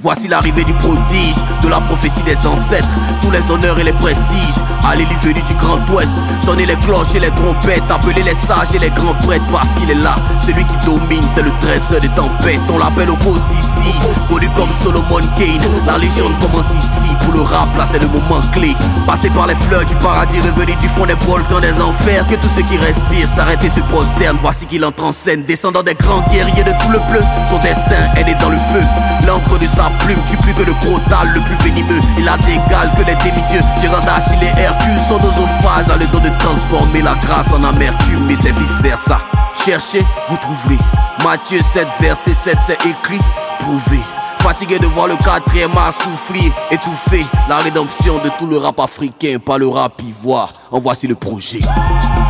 Voici l'arrivée du prodige, de la prophétie des ancêtres. Tous les honneurs et les prestiges, à l'élu venu du Grand Ouest. Sonnez les cloches et les trompettes, appelez les sages et les grands prêtres. Parce qu'il est là, celui qui domine, c'est le dresseur des tempêtes. On l'appelle Opposisi, connu comme Solomon Kane. La légende commence ici, pour le rap là c'est le moment clé. Passé par les fleurs du paradis, revenu du fond des volcans des enfers. Que tous ceux qui respirent s'arrêtent et se prosternent. Voici qu'il entre en scène, descendant des grands guerriers de tout le bleu. Son destin est né dans le feu, l'encre de sa plume tue plus que le crotal le plus venimeux. Il a d'égal que les demi-dieux. Gérard d'Achille et Hercule sont d'osophage, a le don de transformer la grâce en amertume, mais c'est vice versa. Cherchez, vous trouverez. Matthieu 7 verset 7 c'est écrit, prouvé. Fatigué de voir le 4e art souffrir, étouffé. La rédemption de tout le rap africain par le rap ivoire. En voici le projet.